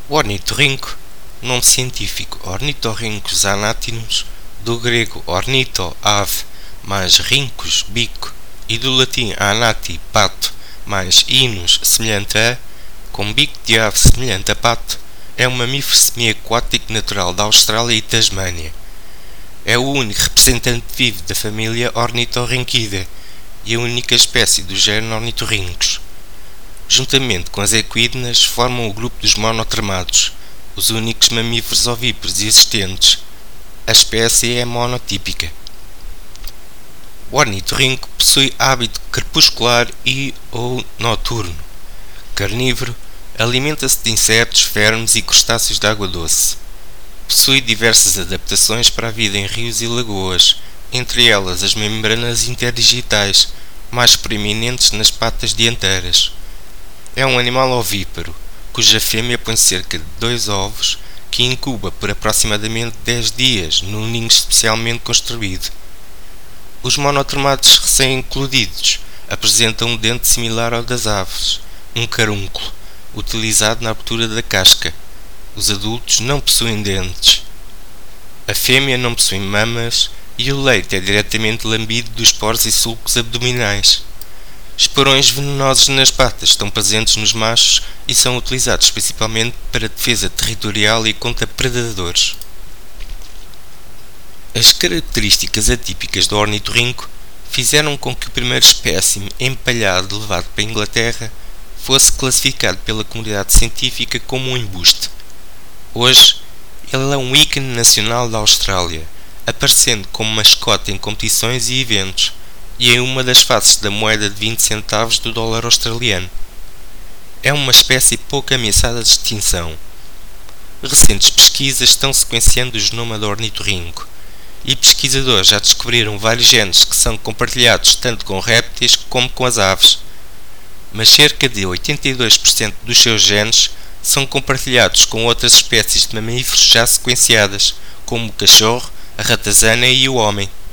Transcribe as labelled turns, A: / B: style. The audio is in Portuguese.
A: O ornitorrinco, nome científico Ornitorhynchus anatinus, do grego ornito, ave, mais rhynchus, bico, e do latim anati, pato, mais inus, semelhante a, com bico de ave semelhante a pato, é um mamífero semiaquático natural da Austrália e Tasmânia. É o único representante vivo da família Ornitorhynchidae e a única espécie do género Ornitorhynchus. Juntamente com as equidnas, formam o grupo dos monotremados, os únicos mamíferos ovíparos existentes. A espécie é monotípica. O ornitorrinco possui hábito crepuscular e ou noturno. Carnívoro, alimenta-se de insetos, vermes e crustáceos de água doce. Possui diversas adaptações para a vida em rios e lagoas, entre elas as membranas interdigitais, mais proeminentes nas patas dianteiras. É um animal ovíparo, cuja fêmea põe cerca de 2 ovos, que incuba por aproximadamente 10 dias num ninho especialmente construído. Os monotremados recém-eclodidos apresentam um dente similar ao das aves, um carúnculo, utilizado na abertura da casca. Os adultos não possuem dentes. A fêmea não possui mamas e o leite é diretamente lambido dos poros e sulcos abdominais. Esporões venenosos nas patas estão presentes nos machos e são utilizados principalmente para defesa territorial e contra predadores. As características atípicas do ornitorrinco fizeram com que o primeiro espécime empalhado levado para a Inglaterra fosse classificado pela comunidade científica como um embuste. Hoje, ele é um ícone nacional da Austrália, aparecendo como mascote em competições e eventos, e em uma das faces da moeda de 20 centavos do dólar australiano. É uma espécie pouco ameaçada de extinção. Recentes pesquisas estão sequenciando o genoma do ornitorrinco, e pesquisadores já descobriram vários genes que são compartilhados tanto com répteis como com as aves. Mas cerca de 82% dos seus genes são compartilhados com outras espécies de mamíferos já sequenciadas, como o cachorro, a ratazana e o homem.